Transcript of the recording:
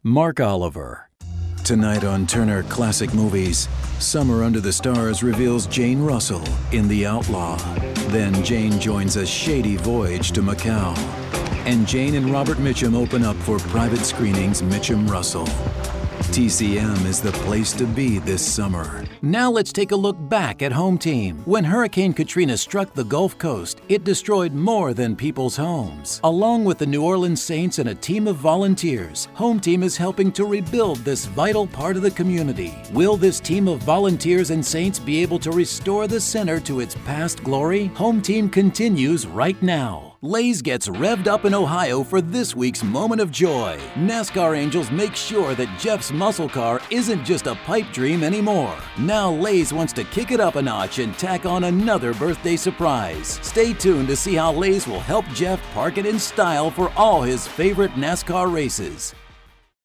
Mark Oliver. Tonight on Turner Classic Movies, Summer Under the Stars reveals Jane Russell in The Outlaw. Then Jane joins a shady voyage to Macau. And Jane and Robert Mitchum open up for private screenings Mitchum Russell. TCM is the place to be this summer. Now let's take a look back at Home Team. When Hurricane Katrina struck the Gulf Coast, it destroyed more than people's homes. Along with the New Orleans Saints and a team of volunteers, Home Team is helping to rebuild this vital part of the community. Will this team of volunteers and saints be able to restore the center to its past glory? Home Team continues right now. Lay's gets revved up in Ohio for this week's moment of joy. NASCAR Angels make sure that Jeff's muscle car isn't just a pipe dream anymore. Now Lay's wants to kick it up a notch and tack on another birthday surprise. Stay tuned to see how Lay's will help Jeff park it in style for all his favorite NASCAR races.